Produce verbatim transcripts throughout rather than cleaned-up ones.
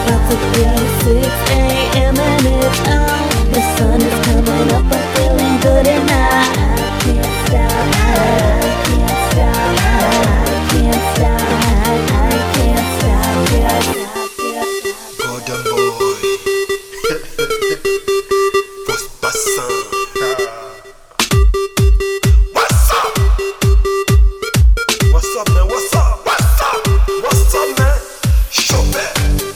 about to be six a m and it's on. The sun is coming up, I'm feeling good and I can't stop, I can't stop, I can't stop, I can't stop, yeah, yeah. Golden boy, what's passant? What's up? What's up, man? What's up? What's up? What's up, man? Chopin,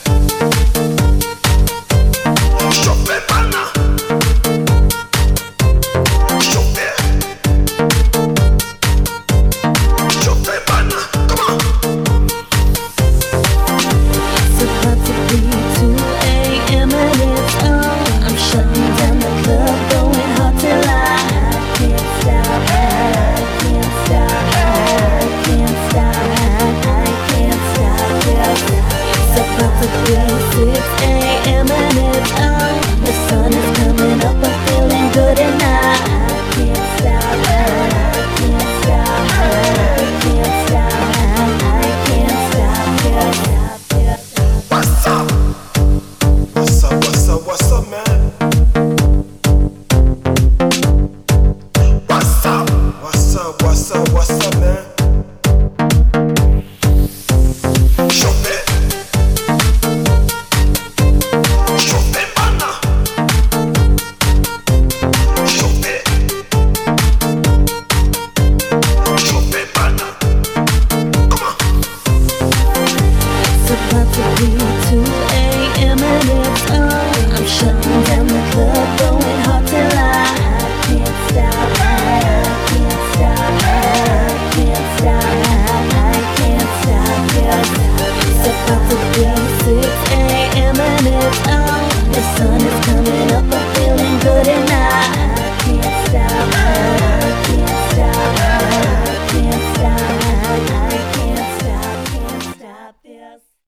Chopin, pana. Chopin, Chopin, pana. Come on. It's about to be two a m and it's on. I'm shutting down the club, going hard till I can't stop, I can't stop, I can't stop, I can't stop, yeah. It's about to be six a m and it's on. The sun is coming up, I'm feeling good and I can't stop, I can't stop, I can't stop, I can't stop, yeah, yeah. What's up? What's up? What's up? What's up, man? What's up? What's up? What's up? What's up, man? Chopin, Chopin, pana. Chopin, Chopin, pana. Come on. It's about to be two a m and it's on. I'm shutting down the club, going hard till I can't stop, I can't stop, I can't stop, I can't stop, yeah. It's about to be six a m and it's on. The sun is coming